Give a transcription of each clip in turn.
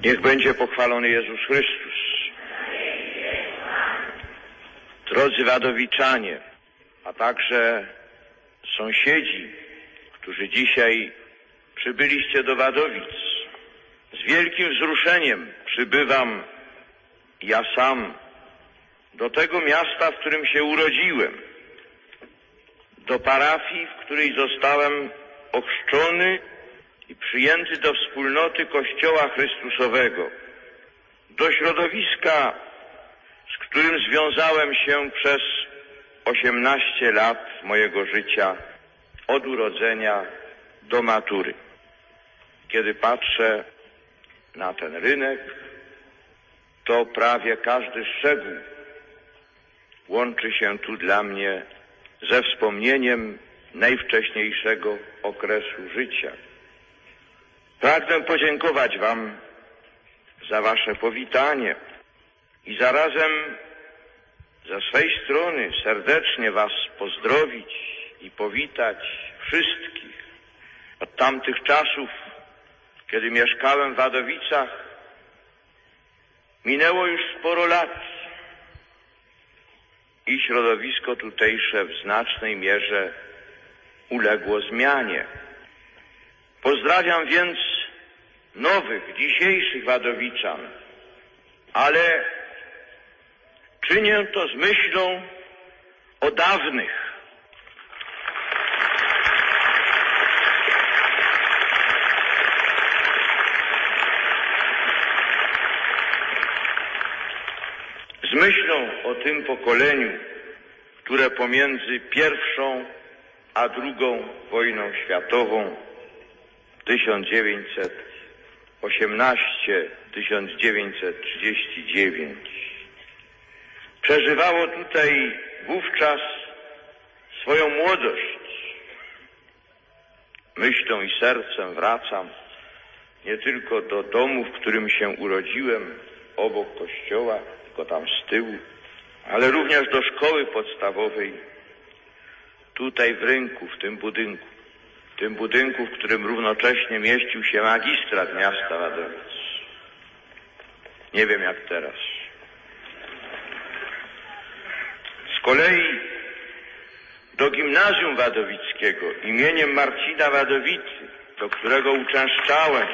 Niech będzie pochwalony Jezus Chrystus. Drodzy wadowiczanie, a także sąsiedzi, którzy dzisiaj przybyliście do Wadowic, z wielkim wzruszeniem przybywam ja sam do tego miasta, w którym się urodziłem, do parafii, w której zostałem ochrzczony i przyjęty do wspólnoty Kościoła Chrystusowego, do środowiska, z którym związałem się przez 18 lat mojego życia, od urodzenia do matury. Kiedy patrzę na ten rynek, to prawie każdy szczegół łączy się tu dla mnie ze wspomnieniem najwcześniejszego okresu życia. Pragnę podziękować Wam za Wasze powitanie i zarazem ze swej strony serdecznie Was pozdrowić i powitać wszystkich. Od tamtych czasów, kiedy mieszkałem w Wadowicach, minęło już sporo lat i środowisko tutejsze w znacznej mierze uległo zmianie. Pozdrawiam więc nowych, dzisiejszych wadowiczan, ale czynię to z myślą o dawnych. Z myślą o tym pokoleniu, które pomiędzy pierwszą a drugą wojną światową 1918-1939 przeżywało tutaj wówczas swoją młodość. Myślą i sercem wracam nie tylko do domu, w którym się urodziłem, obok kościoła, tylko tam z tyłu, ale również do szkoły podstawowej, tutaj w rynku, w tym budynku, w którym równocześnie mieścił się magistrat miasta Wadowic. Nie wiem jak teraz. Z kolei do gimnazjum wadowickiego imieniem Marcina Wadowicy, do którego uczęszczałem,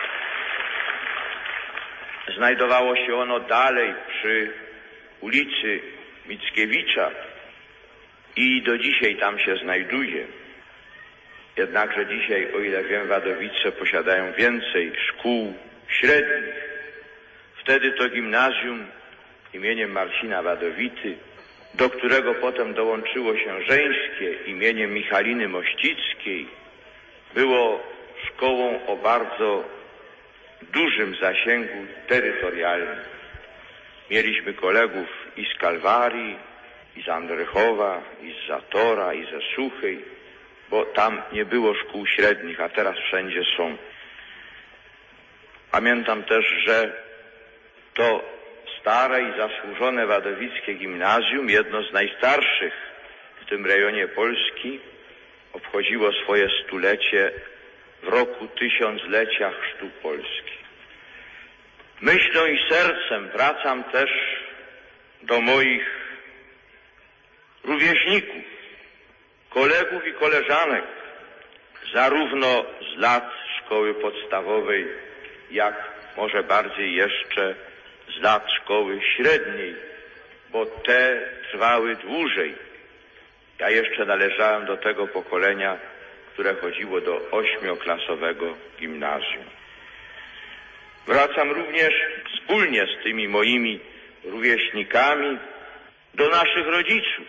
znajdowało się ono dalej przy ulicy Mickiewicza i do dzisiaj tam się znajduje. Jednakże dzisiaj, o ile wiem, Wadowice posiadają więcej szkół średnich. Wtedy to gimnazjum imieniem Marcina Wadowity, do którego potem dołączyło się żeńskie imieniem Michaliny Mościckiej, było szkołą o bardzo dużym zasięgu terytorialnym. Mieliśmy kolegów i z Kalwarii, i z Andrychowa, i z Zatora, i ze Suchej, bo tam nie było szkół średnich, a teraz wszędzie są. Pamiętam też, że to stare i zasłużone wadowickie gimnazjum, jedno z najstarszych w tym rejonie Polski, obchodziło swoje stulecie w roku 1000-lecia chrztu Polski. Myślą i sercem wracam też do moich rówieśników, kolegów i koleżanek, zarówno z lat szkoły podstawowej, jak może bardziej jeszcze z lat szkoły średniej, bo te trwały dłużej. Ja jeszcze należałem do tego pokolenia, które chodziło do 8-klasowego gimnazjum. Wracam również wspólnie z tymi moimi rówieśnikami do naszych rodziców,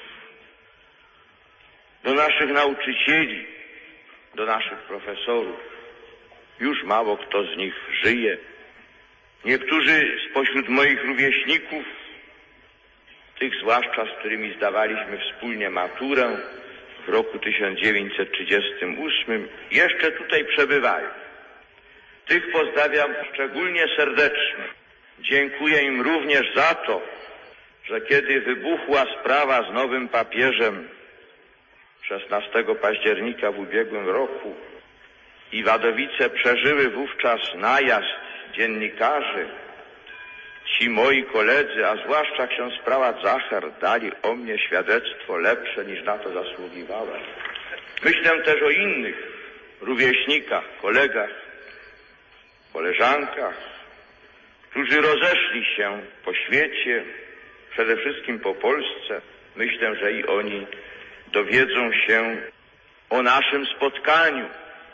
do naszych nauczycieli, do naszych profesorów. Już mało kto z nich żyje. Niektórzy spośród moich rówieśników, tych zwłaszcza, z którymi zdawaliśmy wspólnie maturę w roku 1938, jeszcze tutaj przebywają. Tych pozdrawiam szczególnie serdecznie. Dziękuję im również za to, że kiedy wybuchła sprawa z nowym papieżem 16 października w ubiegłym roku i Wadowice przeżyły wówczas najazd dziennikarze, ci moi koledzy, a zwłaszcza ksiądz prałat Zacher, dali o mnie świadectwo lepsze, niż na to zasługiwałem. Myślę też o innych rówieśnikach, kolegach, koleżankach, którzy rozeszli się po świecie, przede wszystkim po Polsce. Myślę, że i oni dowiedzą się o naszym spotkaniu.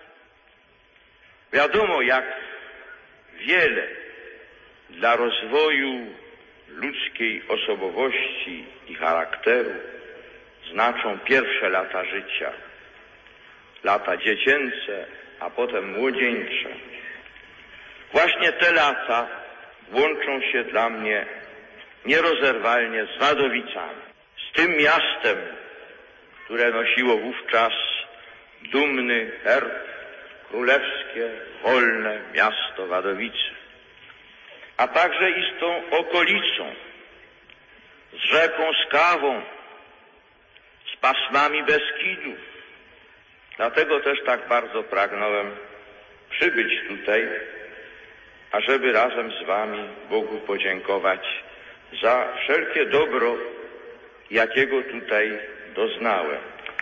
Wiadomo, jak wiele dla rozwoju ludzkiej osobowości i charakteru znaczą pierwsze lata życia, lata dziecięce, a potem młodzieńcze. Właśnie te lata łączą się dla mnie nierozerwalnie z Wadowicami, z tym miastem, które nosiło wówczas dumny herb, królewskie, wolne miasto Wadowice, a także i z tą okolicą, z rzeką Skawą, z pasmami Beskidów. Dlatego też tak bardzo pragnąłem przybyć tutaj, ażeby razem z wami Bogu podziękować za wszelkie dobro, jakiego tutaj doznałem.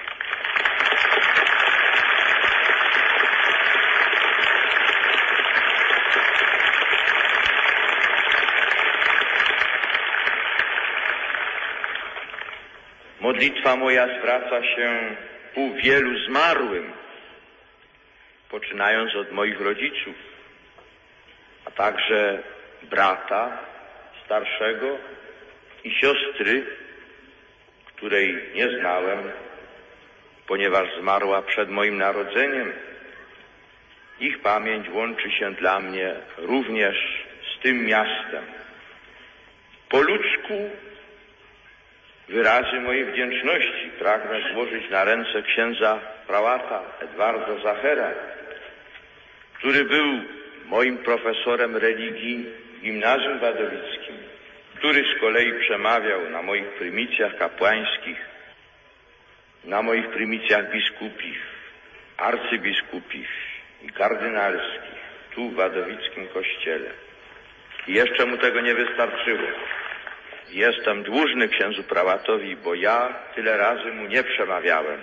Modlitwa moja zwraca się ku wielu zmarłym, poczynając od moich rodziców, a także brata starszego i siostry, której nie znałem, ponieważ zmarła przed moim narodzeniem. Ich pamięć łączy się dla mnie również z tym miastem. Po ludzku wyrazy mojej wdzięczności pragnę złożyć na ręce księdza prałata Edwarda Zachera, który był moim profesorem religii w gimnazjum wadowickim, który z kolei przemawiał na moich prymicjach kapłańskich, na moich prymicjach biskupich, arcybiskupich i kardynalskich, tu w wadowickim kościele. I jeszcze mu tego nie wystarczyło. Jestem dłużny księdzu prałatowi, bo ja tyle razy mu nie przemawiałem.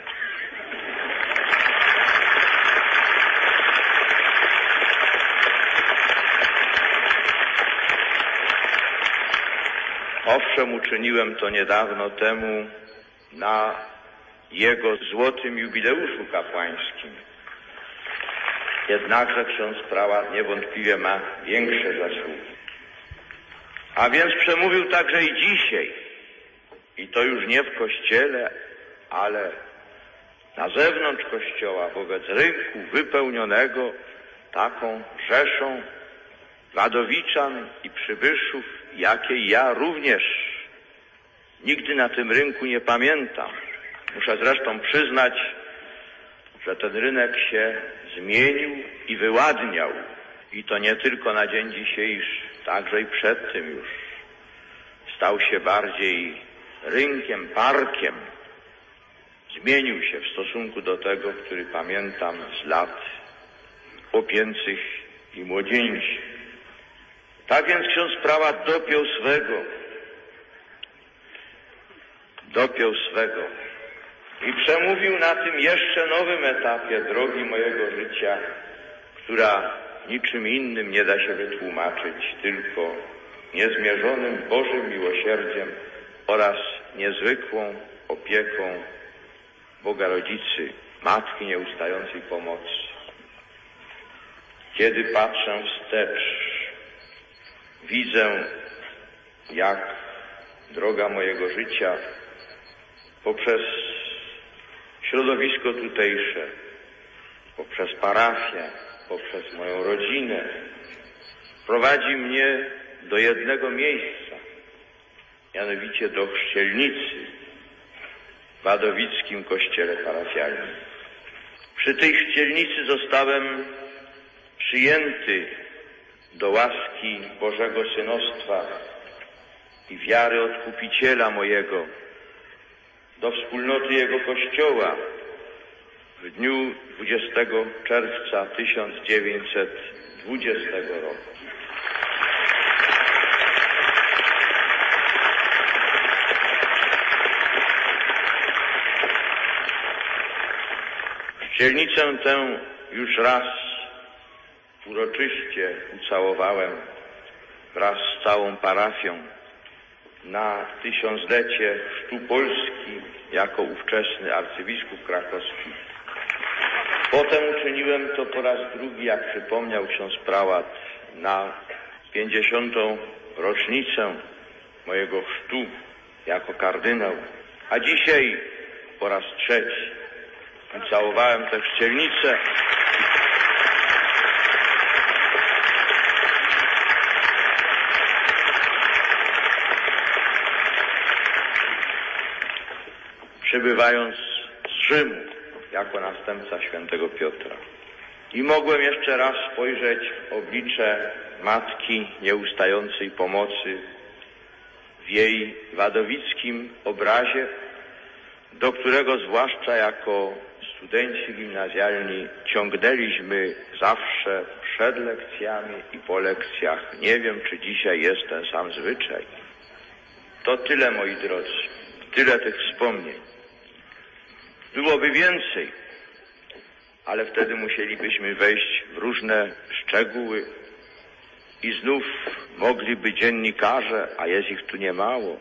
Owszem, uczyniłem to niedawno temu na jego złotym jubileuszu kapłańskim. Jednakże ksiądz prałat niewątpliwie ma większe zasługi. A więc przemówił także i dzisiaj. I to już nie w kościele, ale na zewnątrz kościoła, wobec rynku wypełnionego taką rzeszą wadowiczan i przybyszów, jakiej ja również nigdy na tym rynku nie pamiętam. Muszę zresztą przyznać, że ten rynek się zmienił i wyładniał. I to nie tylko na dzień dzisiejszy, także i przed tym już. Stał się bardziej rynkiem, parkiem. Zmienił się w stosunku do tego, który pamiętam z lat chłopięcych i młodzieńczych. Tak więc ksiądz prałat dopiął swego i przemówił na tym jeszcze nowym etapie drogi mojego życia, która niczym innym nie da się wytłumaczyć, tylko niezmierzonym Bożym miłosierdziem oraz niezwykłą opieką Boga Rodzicy, Matki Nieustającej Pomocy. Kiedy patrzę wstecz, widzę, jak droga mojego życia poprzez środowisko tutejsze, poprzez parafię, poprzez moją rodzinę prowadzi mnie do jednego miejsca, mianowicie do chrzcielnicy w wadowickim kościele parafialnym. Przy tej chrzcielnicy zostałem przyjęty do łaski Bożego Synostwa i wiary Odkupiciela mojego, do wspólnoty Jego Kościoła w dniu 20 czerwca 1920 roku. Ścielnicę tę już raz uroczyście ucałowałem wraz z całą parafią na 1000-lecie chrztu Polski jako ówczesny arcybiskup krakowski. Potem uczyniłem to po raz drugi, jak przypomniał ksiądz prałat, na 50. rocznicę mojego chrztu jako kardynał, a dzisiaj po raz trzeci ucałowałem tę chrzcielnicę. Przybywając z Rzymu jako następca świętego Piotra. I mogłem jeszcze raz spojrzeć w oblicze Matki Nieustającej Pomocy w jej wadowickim obrazie, do którego zwłaszcza jako studenci gimnazjalni ciągnęliśmy zawsze przed lekcjami i po lekcjach. Nie wiem, czy dzisiaj jest ten sam zwyczaj. To tyle, moi drodzy, tyle tych wspomnień. Byłoby więcej, ale wtedy musielibyśmy wejść w różne szczegóły i znów mogliby dziennikarze, a jest ich tu niemało,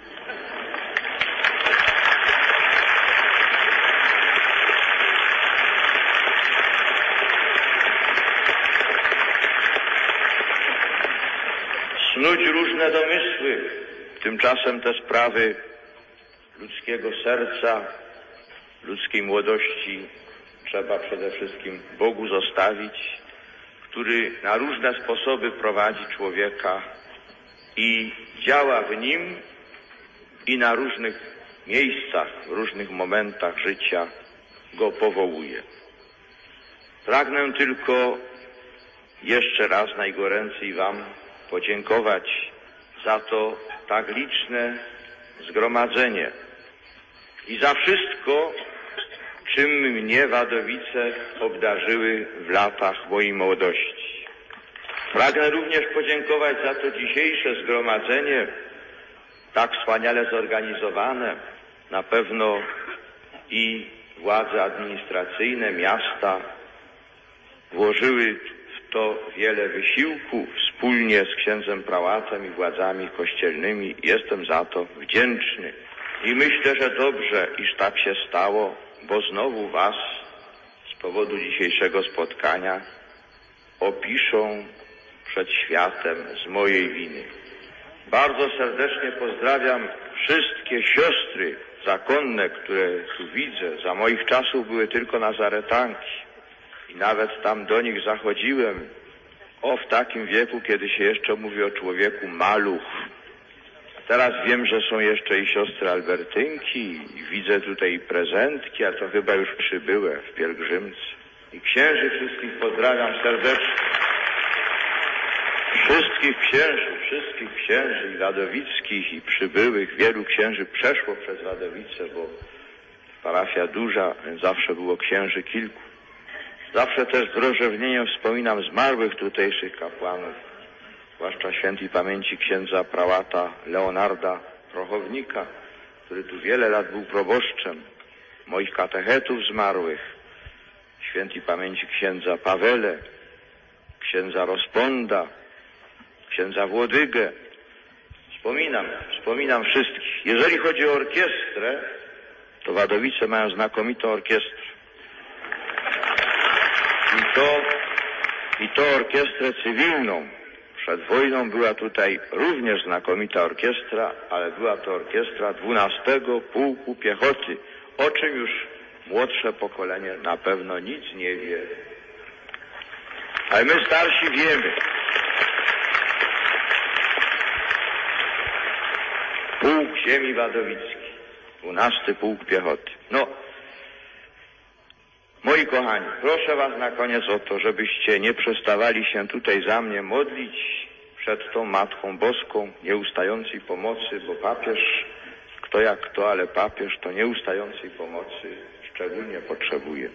snuć różne domysły. Tymczasem te sprawy ludzkiego serca, ludzkiej młodości trzeba przede wszystkim Bogu zostawić, który na różne sposoby prowadzi człowieka i działa w nim i na różnych miejscach, w różnych momentach życia go powołuje. Pragnę tylko jeszcze raz najgoręcej Wam podziękować za to tak liczne zgromadzenie i za wszystko, czym mnie Wadowice obdarzyły w latach mojej młodości. Pragnę również podziękować za to dzisiejsze zgromadzenie, tak wspaniale zorganizowane. Na pewno i władze administracyjne miasta włożyły w to wiele wysiłku wspólnie z księdzem prałatem i władzami kościelnymi. Jestem za to wdzięczny. I myślę, że dobrze, iż tak się stało, bo znowu Was z powodu dzisiejszego spotkania opiszą przed światem z mojej winy. Bardzo serdecznie pozdrawiam wszystkie siostry zakonne, które tu widzę. Za moich czasów były tylko nazaretanki i nawet tam do nich zachodziłem. W takim wieku, kiedy się jeszcze mówi o człowieku maluch. Teraz wiem, że są jeszcze i siostry Albertynki i widzę tutaj prezentki, a to chyba już przybyłe w pielgrzymce. I księży wszystkich pozdrawiam serdecznie. Wszystkich księży i wadowickich i przybyłych. Wielu księży przeszło przez Wadowice, bo parafia duża, więc zawsze było księży kilku. Zawsze też z rozrzewnieniem wspominam zmarłych tutejszych kapłanów, zwłaszcza świętej pamięci księdza prałata Leonarda Prochownika, który tu wiele lat był proboszczem, moich katechetów zmarłych, świętej pamięci księdza Pawele, księdza Rozponda, księdza Włodygę. Wspominam wszystkich. Jeżeli chodzi o orkiestrę, to Wadowice mają znakomitą orkiestrę. I to orkiestrę cywilną. Przed wojną była tutaj również znakomita orkiestra, ale była to orkiestra 12. Pułku Piechoty, o czym już młodsze pokolenie na pewno nic nie wie. Ale my starsi wiemy. Pułk Ziemi Wadowicki, 12. Pułk Piechoty. Moi kochani, proszę Was na koniec o to, żebyście nie przestawali się tutaj za mnie modlić przed tą Matką Boską nieustającej pomocy, bo papież, kto jak kto, ale papież to nieustającej pomocy szczególnie potrzebuje.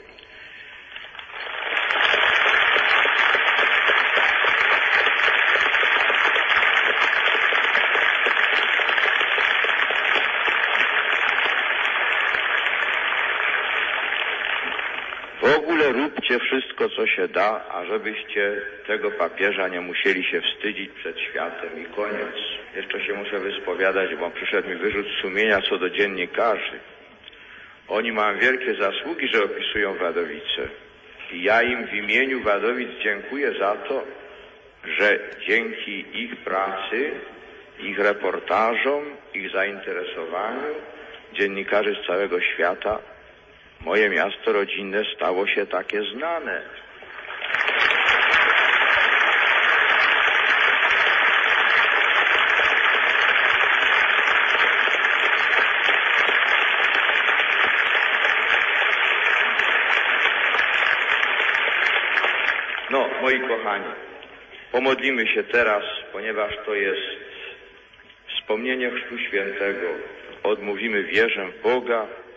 Róbcie wszystko, co się da, ażebyście tego papieża nie musieli się wstydzić przed światem. I koniec. Jeszcze się muszę wyspowiadać, bo przyszedł mi wyrzut sumienia co do dziennikarzy. Oni mają wielkie zasługi, że opisują Wadowice. I ja im w imieniu Wadowic dziękuję za to, że dzięki ich pracy, ich reportażom, ich zainteresowaniu dziennikarzy z całego świata moje miasto rodzinne stało się takie znane. No, moi kochani, pomodlimy się teraz, ponieważ to jest wspomnienie Chrztu Świętego. Odmówimy wierze w Boga,